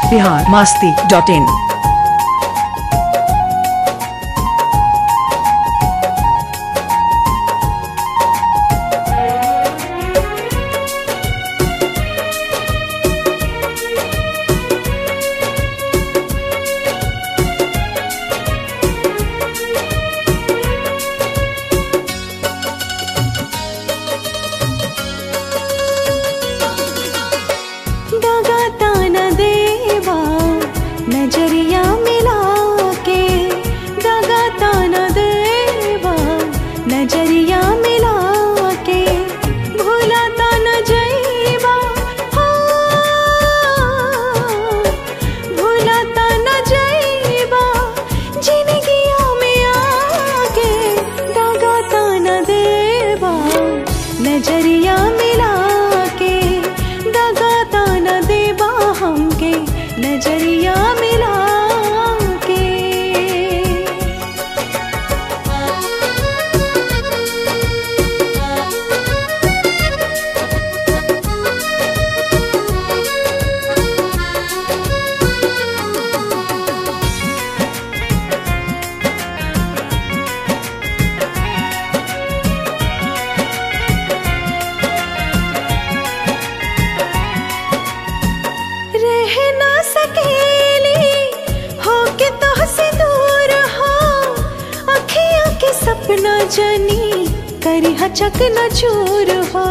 biharmasti.in। नजरिया मिला के दगाता न देवा, नजरिया मिला के भूलाता न जईबा, भूलाता न जईबा जिंदगिया में आके दगाता न देवा, नजरिया मिला के दगाता न देवा हमके नजरिया मिला के। रह ना सकेली होके तोहसे दूर हो, अखियां के सपना जनी करी हचक न चूर हो।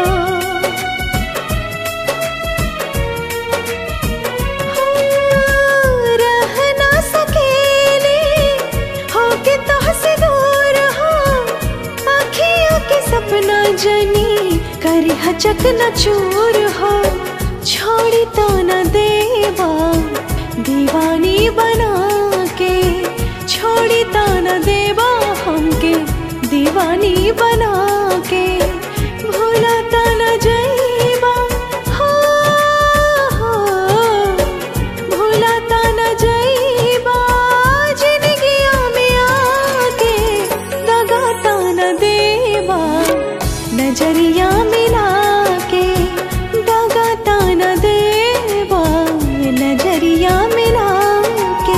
रह ना सकेली होके तोहसे दूर हो, अखियां के सपना जनी करी हचक न चूर हो। छोड़ी तो न देवा दीवानी बना के, छोड़ी तो न देवा हमके दीवानी बना के, भूलाता न जईबा, भूलाता न जईबा जिंदगिया में आके दगाता न देवा, नजरिया मिला के दगाता न देवा, नजरिया मिला के।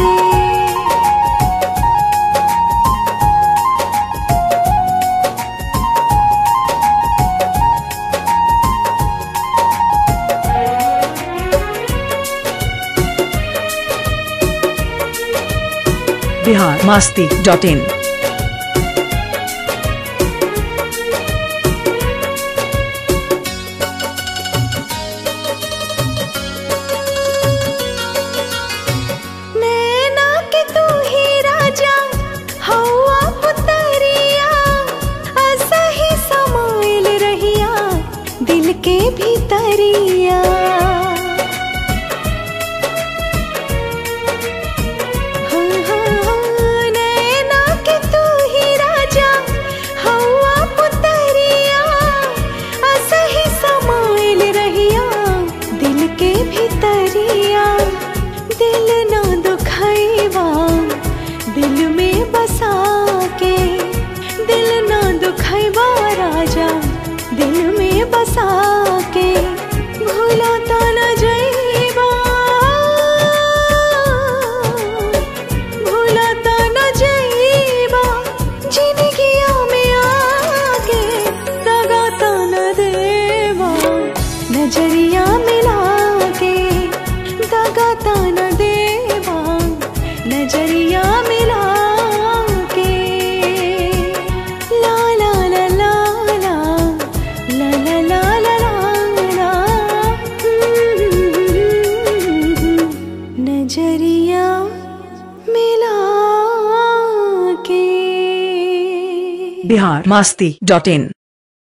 biharmasti.in। दिल के भीतरिया नैना के तू ही राजा हवा पुतरिया, असही समाइल रहिया दिल के भीतरिया। दिल ना दुखैबा दिल में बसा के, दिल ना दुखैबा राजा दिल में बसा के, भूलाता न जईबा, भूलाता न जईबा जिंदगिया में आके दगाता न देवा, नजरिया मिला के दगाता न देवा, नजरिया मिला के। ला ला ला ला ला ला ला ला ला ला, नजरिया मिला के। biharmasti.in।